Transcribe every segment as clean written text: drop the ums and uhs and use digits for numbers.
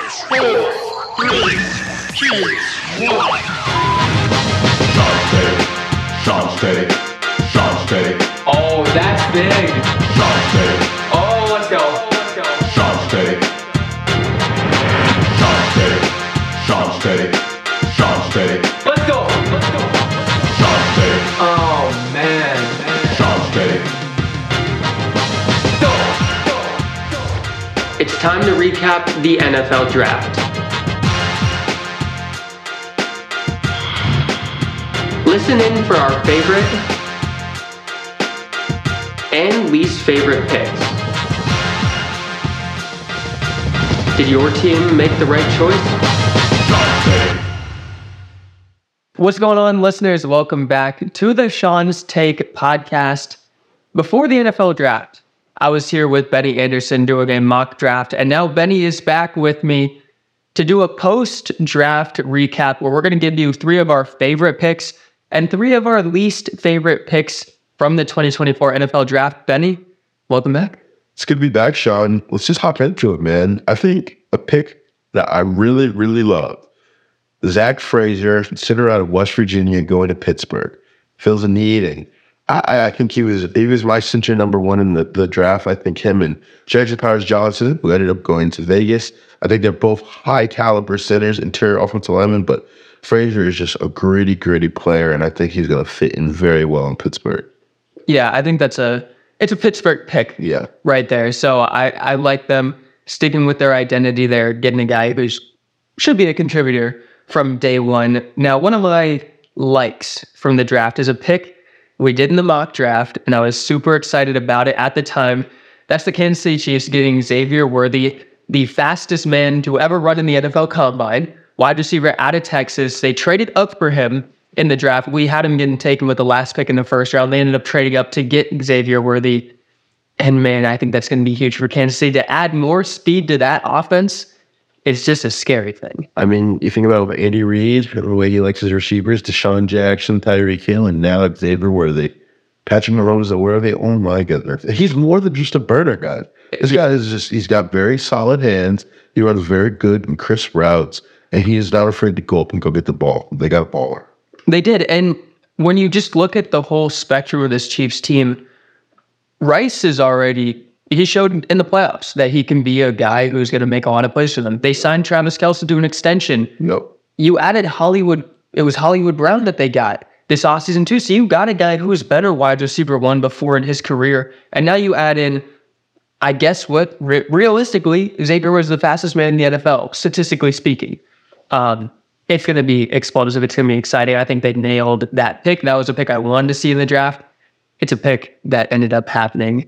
Sean's take. Oh, that's big. Sean's take. Oh, let's go. Sean's take. Sean's take. Sean's take. Let's go. Sean's take. Oh, man. Sean's take. It's time to recap the NFL draft. Listen in for our favorite and least favorite picks. Did your team make the right choice? What's going on, listeners? Welcome back to the Sean's Take podcast. Before the NFL draft, I was here with Benny Anderson doing a mock draft, and now Benny is back with me to do a post-draft recap where we're going to give you 3 of our favorite picks and 3 of our least favorite picks from the 2024 NFL draft. Benny, welcome back. It's good to be back, Sean. Let's just hop into it, man. I think a pick that I really, really love, Zach Frazier, center out of West Virginia, going to Pittsburgh. Fills a need, and I think he was my center number 1 in the draft. I think him and Jackson Powers Johnson, who ended up going to Vegas. I think they're both high caliber centers, interior offensive linemen, but Frazier is just a gritty player, and I think he's going to fit in very well in Pittsburgh. Yeah, I think it's a Pittsburgh pick. Yeah, right there. So I like them sticking with their identity there, getting a guy who should be a contributor from day one. Now, one of my likes from the draft is a pick we did in the mock draft, and I was super excited about it at the time. That's the Kansas City Chiefs getting Xavier Worthy, the fastest man to ever run in the NFL Combine, wide receiver out of Texas. They traded up for him in the draft. We had him getting taken with the last pick in the first round. They ended up trading up to get Xavier Worthy. And man, I think that's going to be huge for Kansas City. To add more speed to that offense, it's just a scary thing. I mean, you think about Andy Reid, the way he likes his receivers, Deshaun Jackson, Tyreek Hill, and now Xavier Worthy. Patrick Mahomes is Worthy. Oh my goodness. He's more than just a burner guy. This guy he's got very solid hands. He runs very good and crisp routes, and he is not afraid to go up and go get the ball. They got a baller. They did. And when you just look at the whole spectrum of this Chiefs team, Rice he showed in the playoffs that he can be a guy who's going to make a lot of plays for them. They signed Travis Kelce to an extension. Nope. You added Hollywood. It was Hollywood Brown that they got this offseason too. So you got a guy who was better wide receiver 1 before in his career. And now you add in, I guess what, realistically, Xavier was the fastest man in the NFL, statistically speaking. It's going to be explosive. It's going to be exciting. I think they nailed that pick. That was a pick I wanted to see in the draft. It's a pick that ended up happening.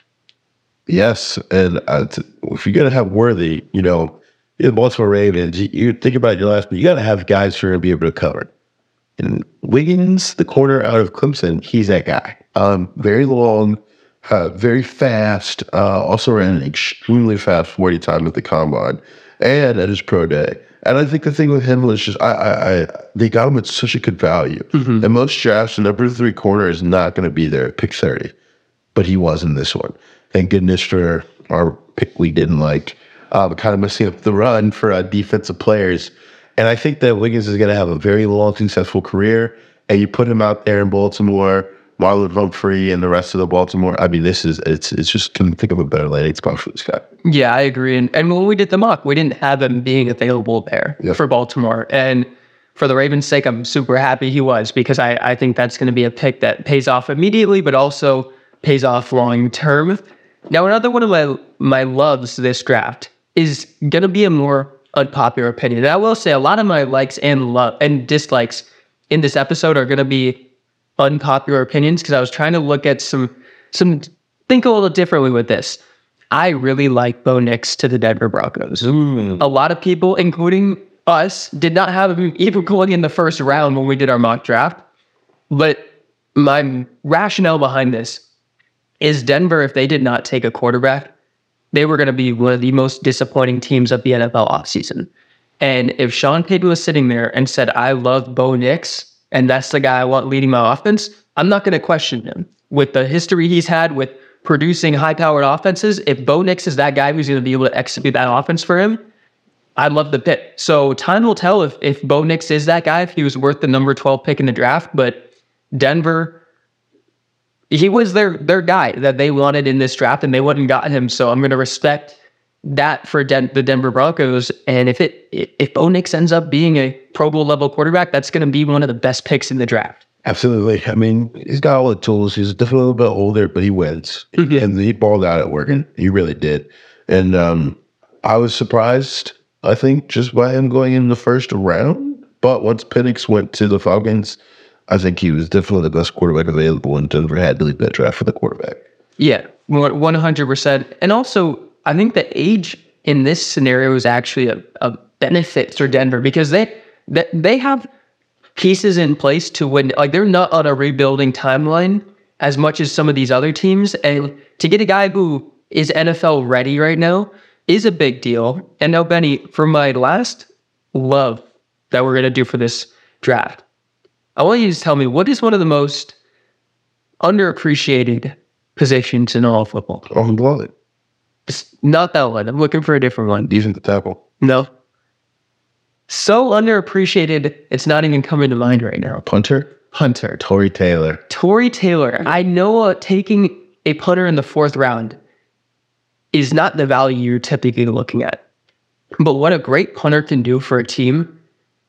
Yes, and if you're going to have Worthy, in the Baltimore Ravens, you think about your last, but you got to have guys who are going to be able to cover. And Wiggins, the corner out of Clemson, he's that guy. Very long, very fast, also ran an extremely fast 40 time at the Combine and at his pro day. And I think the thing with him was just, they got him at such a good value. Mm-hmm. And most drafts, the number 3 corner is not going to be there at pick 30. But he was in this one. Thank goodness for our pick we didn't like. Kind of messing up the run for defensive players. And I think that Wiggins is going to have a very long, successful career. And you put him out there in Baltimore, Marlon Humphrey and the rest of the Baltimore. I mean, it's just, couldn't think of a better landing spot for this guy. Yeah, I agree. And when we did the mock, we didn't have him being available there for Baltimore. And for the Ravens' sake, I'm super happy he was, because I think that's going to be a pick that pays off immediately, but also pays off long term. Now, another one of my loves this draft is going to be a more unpopular opinion. And I will say a lot of my likes and dislikes in this episode are going to be unpopular opinions, because I was trying to look at think a little differently with this. I really like Bo Nix to the Denver Broncos. A lot of people, including us, did not have him even going in the first round when we did our mock draft. But my rationale behind this is Denver, if they did not take a quarterback, they were going to be one of the most disappointing teams of the NFL offseason. And if Sean Payton was sitting there and said, I love Bo Nix, and that's the guy I want leading my offense, I'm not going to question him. With the history he's had with producing high-powered offenses, if Bo Nix is that guy who's going to be able to execute that offense for him, I love the pick. So time will tell if Bo Nix is that guy, if he was worth the number 12 pick in the draft. But Denver, he was their guy that they wanted in this draft, and they wouldn't have gotten him. So I'm going to respect that for the Denver Broncos. And if Bo Nix ends up being a Pro Bowl level quarterback, that's going to be one of the best picks in the draft. Absolutely. I mean, he's got all the tools. He's definitely a little bit older, but he wins. And he balled out at Oregon. He really did. And I was surprised, I think, just by him going in the first round. But once Penix went to the Falcons, I think he was definitely the best quarterback available, and Denver had to lead that draft for the quarterback. Yeah, 100%. And also, I think the age in this scenario is actually a benefit for Denver because they have pieces in place to win. Like, they're not on a rebuilding timeline as much as some of these other teams. And to get a guy who is NFL ready right now is a big deal. And now, Benny, for my last love that we're going to do for this draft, I want you to tell me, what is one of the most underappreciated positions in all of football? Offensive line. It's not that one. I'm looking for a different one. Defensive tackle. No. So underappreciated, it's not even coming to mind right now. Punter. Tory Taylor. I know taking a punter in the 4th round is not the value you're typically looking at. But what a great punter can do for a team,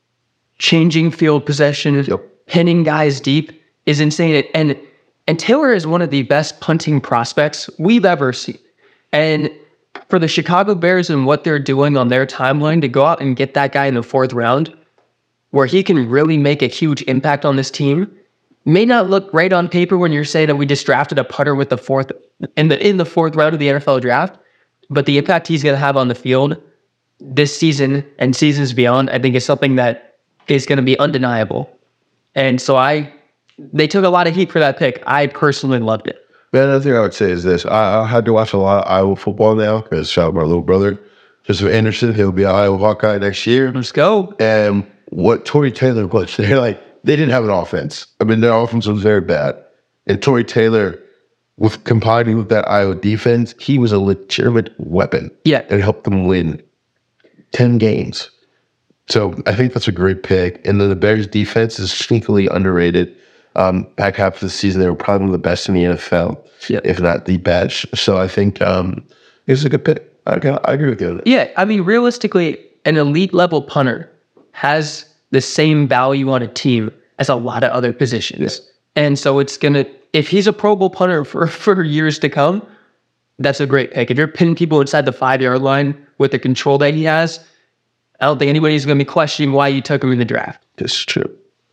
changing field possession, pinning guys deep, is insane. And Taylor is one of the best punting prospects we've ever seen. And for the Chicago Bears and what they're doing on their timeline to go out and get that guy in the 4th round, where he can really make a huge impact on this team, may not look great on paper when you're saying that we just drafted a punter with the 4th in the 4th round of the NFL draft, but the impact he's going to have on the field this season and seasons beyond, I think is something that is going to be undeniable. And so they took a lot of heat for that pick. I personally loved it. Man, another thing I would say is this. I had to watch a lot of Iowa football now because shout out my little brother, Joseph Anderson. He'll be an Iowa Hawkeye next year. Let's go. And what Tory Taylor was, they didn't have an offense. I mean, their offense was very bad. And Tory Taylor, with combining with that Iowa defense, he was a legitimate weapon. Yeah. And helped them win 10 games. So I think that's a great pick. And then the Bears defense is sneakily underrated. Back half of the season, they were probably one of the best in the NFL, if not the best. So I think it's a good pick. I agree with you on that. Yeah, I mean, realistically, an elite level punter has the same value on a team as a lot of other positions. Yeah. And so it's going to, if he's a Pro Bowl punter for years to come, that's a great pick. If you're pinning people inside the 5-yard line with the control that he has, I don't think anybody's going to be questioning why you took him in the draft. That's true.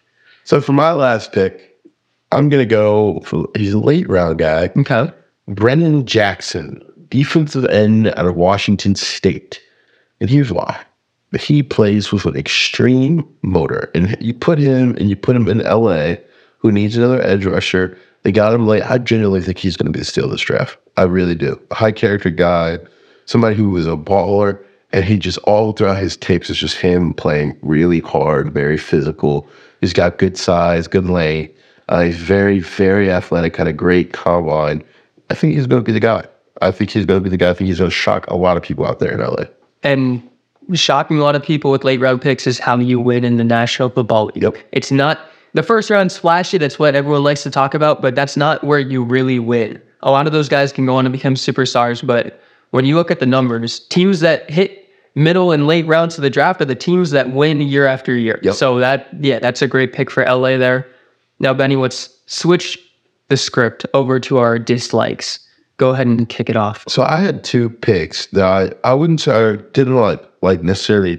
So for my last pick, I'm going to go for, he's a late round guy. Okay. Brennan Jackson, defensive end out of Washington State. And here's why. He plays with an extreme motor. And you put him in LA, who needs another edge rusher. They got him late. I genuinely think he's going to be the steal of this draft. I really do. A high character guy, somebody who was a baller. And he just, all throughout his tapes, is just him playing really hard, very physical. He's got good size, good length. He's very, very athletic, had a great combine. I think he's going to be the guy. I think he's going to shock a lot of people out there in LA. And shocking a lot of people with late round picks is how you win in the National Football League. Yep. It's not, the first round's flashy, that's what everyone likes to talk about, but that's not where you really win. A lot of those guys can go on to become superstars, but when you look at the numbers, teams that hit middle and late rounds of the draft are the teams that win year after year. Yep. So that's a great pick for LA there. Now, Benny, let's switch the script over to our dislikes. Go ahead and kick it off. So I had 2 picks that I wouldn't say I didn't like necessarily.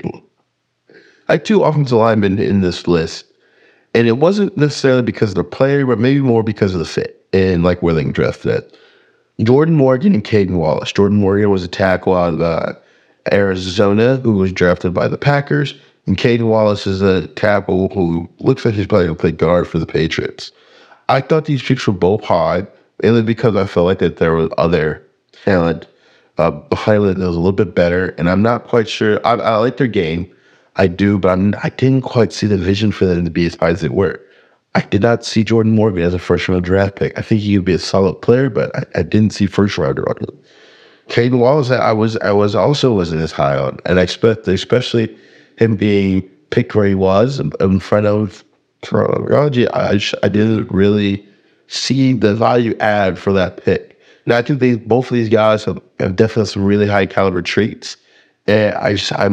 I had 2 offensive linemen in this list, and it wasn't necessarily because of the player, but maybe more because of the fit and like where they can draft at. Jordan Morgan and Caden Wallace. Jordan Morgan was a tackle out of Arizona who was drafted by the Packers. And Caden Wallace is a tackle who looks like he's probably going to play guard for the Patriots. I thought these picks were both high, mainly because I felt like that there was other talent behind it that was a little bit better. And I'm not quite sure. I like their game. I do, but I didn't quite see the vision for them to be as high as they were. I did not see Jordan Morgan as a first-round draft pick. I think he could be a solid player, but I didn't see first-rounder on him. Caden Wallace, I was also wasn't as high on, and I expect, especially him being picked where he was in front of Raji. I didn't really see the value add for that pick. Now I think both of these guys have definitely some really high caliber traits, and I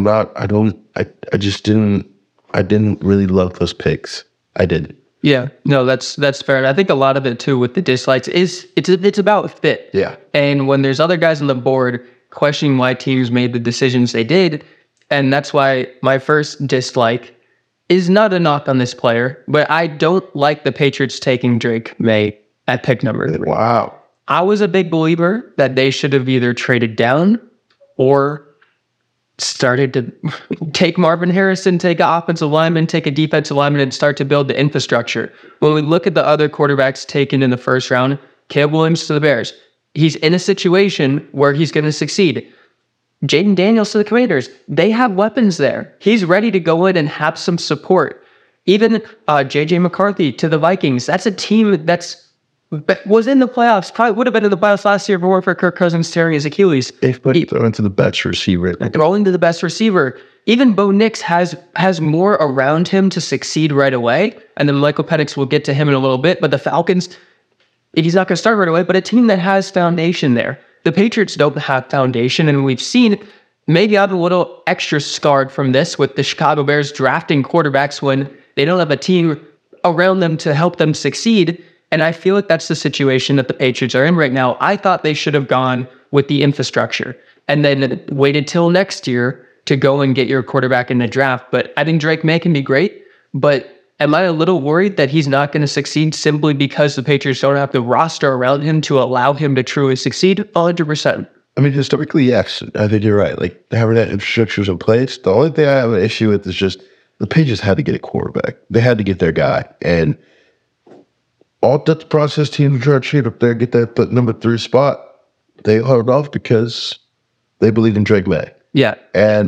didn't really love those picks. I didn't. Yeah, no, that's fair. And I think a lot of it too with the dislikes is it's about fit. Yeah. And when there's other guys on the board questioning why teams made the decisions they did, and that's why my first dislike is not a knock on this player, but I don't like the Patriots taking Drake May at pick number 3. Wow. I was a big believer that they should have either traded down or started to take Marvin Harrison, take an offensive lineman, take a defensive lineman, and start to build the infrastructure. When we look at the other quarterbacks taken in the first round, Caleb Williams to the Bears, he's in a situation where he's going to succeed. Jaden Daniels to the Commanders, they have weapons there. He's ready to go in and have some support. Even J.J. McCarthy to the Vikings, that's a team was in the playoffs, probably would have been in the playoffs last year if it weren't for Kirk Cousins tearing his Achilles. They've thrown to the best receiver. Throwing to the best receiver. Even Bo Nix has more around him to succeed right away. And then Michael Penix will get to him in a little bit. But the Falcons, he's not going to start right away, but a team that has foundation there. The Patriots don't have foundation, and we've seen maybe I'm a little extra scarred from this with the Chicago Bears drafting quarterbacks when they don't have a team around them to help them succeed. And I feel like that's the situation that the Patriots are in right now. I thought they should have gone with the infrastructure and then waited till next year to go and get your quarterback in the draft. But I think Drake May can be great, but am I a little worried that he's not going to succeed simply because the Patriots don't have the roster around him to allow him to truly succeed? 100%. I mean, historically, yes. I think you're right. Like, having that infrastructure was in place. The only thing I have an issue with is just the Patriots had to get a quarterback. They had to get their guy. And all that process teams try to trade up there, get that number 3 spot, they held off because they believe in Drake May. Yeah. And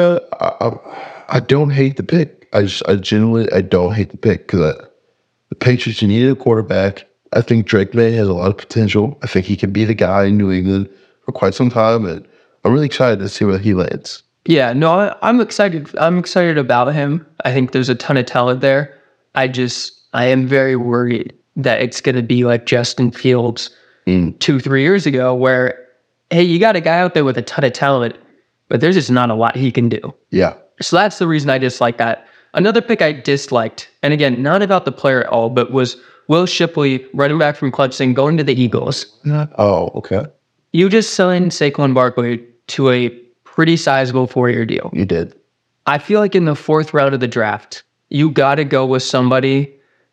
I don't hate the pick. I genuinely don't hate the pick because the Patriots needed a quarterback. I think Drake May has a lot of potential. I think he can be the guy in New England for quite some time, and I'm really excited to see where he lands. Yeah, no, I'm excited. I'm excited about him. I think there's a ton of talent there. I am very worried that it's going to be like Justin Fields 2-3 years ago where, hey, you got a guy out there with a ton of talent, but there's just not a lot he can do. Yeah. So that's the reason I dislike that. Another pick I disliked, and again, not about the player at all, but was Will Shipley, running back from Clemson, going to the Eagles. Oh, okay. You just signed Saquon Barkley to a pretty sizable 4-year deal. You did. I feel like in the 4th round of the draft, you got to go with somebody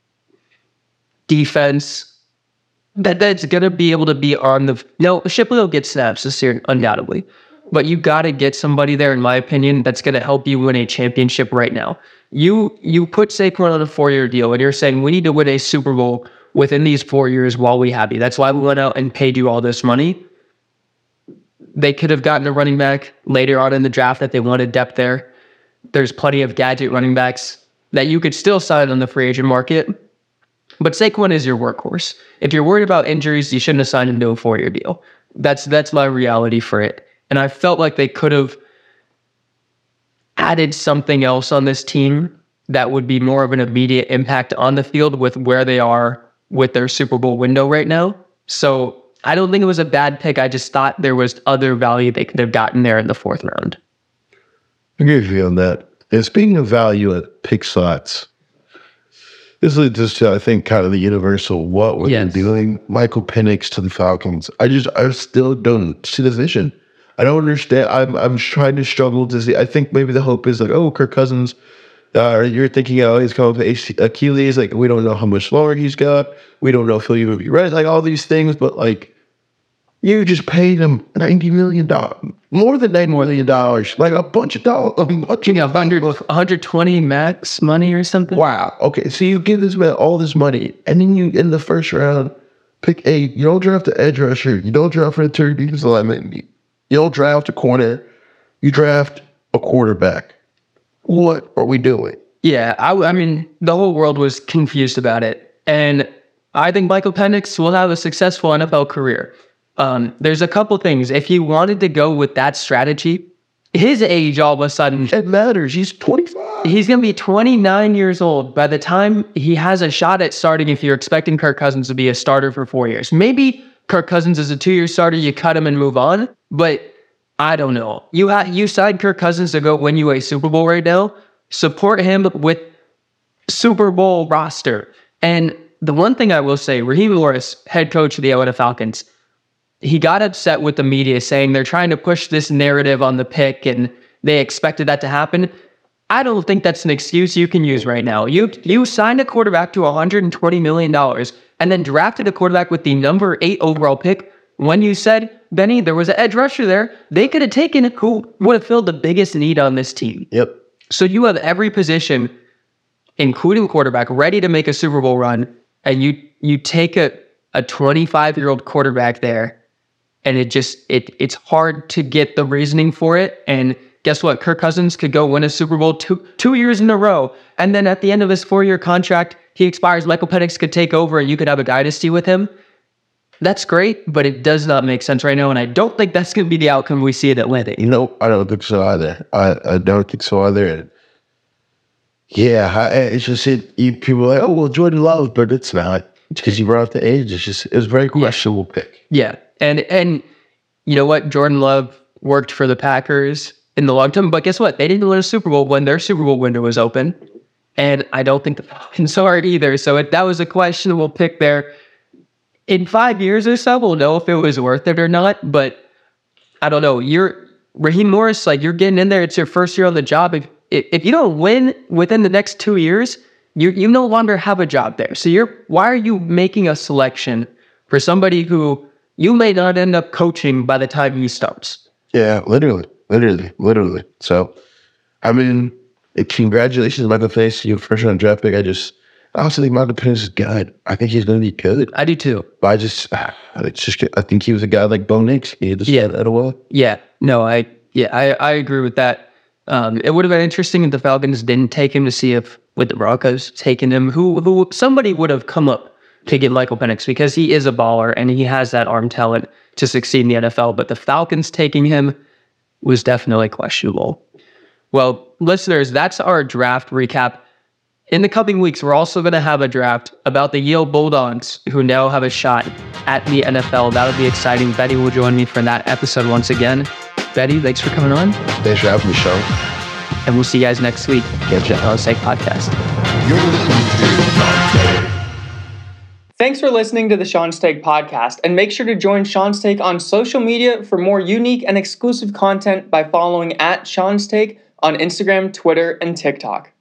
defense that's going to be able to be on the... No, Shipley will get snaps this year, undoubtedly. But you got to get somebody there, in my opinion, that's going to help you win a championship right now. You put Saquon on a 4-year deal, and you're saying, we need to win a Super Bowl within these 4 years while we have you. That's why we went out and paid you all this money. They could have gotten a running back later on in the draft that they wanted depth there. There's plenty of gadget running backs that you could still sign on the free agent market. But Saquon is your workhorse. If you're worried about injuries, you shouldn't have signed him to a 4-year deal. That's my reality for it. And I felt like they could have added something else on this team that would be more of an immediate impact on the field with where they are with their Super Bowl window right now. So I don't think it was a bad pick. I just thought there was other value they could have gotten there in the 4th round. I agree with you on that. And speaking of value at pick slots, this leads us to, I think, kind of the universal what we're doing. Michael Penix to the Falcons. I still don't see the vision. I don't understand. I'm trying to struggle to see. I think maybe the hope is like, oh, Kirk Cousins, you're thinking, oh, he's coming with Achilles. Like, we don't know how much longer he's got. We don't know if he'll even be ready. Like, all these things. But, like, you just paid him $90 million. More than $90 million. Like, a bunch of dollars. 120 max money or something? Wow. Okay, so you give this man all this money, and then you, in the first round, pick a, you don't draft an edge rusher. You don't draft an interior defensive lineman. You don't draft a corner. You draft a quarterback. What are we doing? Yeah, I mean, the whole world was confused about it. And I think Michael Penix will have a successful NFL career. There's a couple things. If he wanted to go with that strategy, his age all of a sudden, It matters. He's 25. he's going to be 29 years old by the time he has a shot at starting. If you're expecting Kirk Cousins to be a starter for 4 years, maybe Kirk Cousins is a 2-year starter, you cut him and move on. But I don't know. You signed Kirk Cousins to go win you a Super Bowl right now. Support him with Super Bowl roster. And the one thing I will say, Raheem Morris, head coach of the Atlanta Falcons, he got upset with the media saying they're trying to push this narrative on the pick and they expected that to happen. I don't think that's an excuse you can use right now. You signed a quarterback to $120 million and then drafted a quarterback with the number 8 overall pick when you said, Benny, there was an edge rusher there. They could have taken it who would have filled the biggest need on this team. Yep. So you have every position, including quarterback, ready to make a Super Bowl run, and you take a 25-year-old quarterback there, and it's hard to get the reasoning for it. And guess what? Kirk Cousins could go win a Super Bowl two years in a row, and then at the end of his 4-year contract, he expires. Michael Penix could take over, and you could have a dynasty with him. That's great, but it does not make sense right now, and I don't think that's going to be the outcome we see at Atlanta. I don't think so either. I don't think so either. And yeah, it's just people are like, oh, well, Jordan Love, but it's not. Because you brought up the age. It's a very questionable pick. Yeah, and you know what? Jordan Love worked for the Packers in the long term, but guess what? They didn't win a Super Bowl when their Super Bowl window was open, and I don't think the Falcons are either. So that was a questionable pick there. In 5 years or so, we'll know if it was worth it or not. But I don't know. You're Raheem Morris, like you're getting in there. It's your first year on the job. If you don't win within the next 2 years, you no longer have a job there. So why are you making a selection for somebody who you may not end up coaching by the time he starts? Yeah, literally. So, I mean, congratulations, Michael Penix, your first round draft pick. I also think Michael Penix is good. I think he's going to be good. I do too. But I think he was a guy like Bo Nix. He just had that a while. Yeah. No, I agree with that. It would have been interesting if the Falcons didn't take him to see if with the Broncos taking him, who somebody would have come up to get Michael Penix because he is a baller and he has that arm talent to succeed in the NFL. But the Falcons taking him was definitely questionable. Well, listeners, that's our draft recap. In the coming weeks, we're also going to have a draft about the Yale Bulldogs, who now have a shot at the NFL. That'll be exciting. Betty will join me for that episode once again. Betty, thanks for coming on. Thanks for having me, Sean. And we'll see you guys next week. Get your Sean Steak Podcast. You're listening to Sean Steak. Thanks for listening to the Sean Steak Podcast, and make sure to join Sean Steak on social media for more unique and exclusive content by following @Sean Steak on Instagram, Twitter, and TikTok.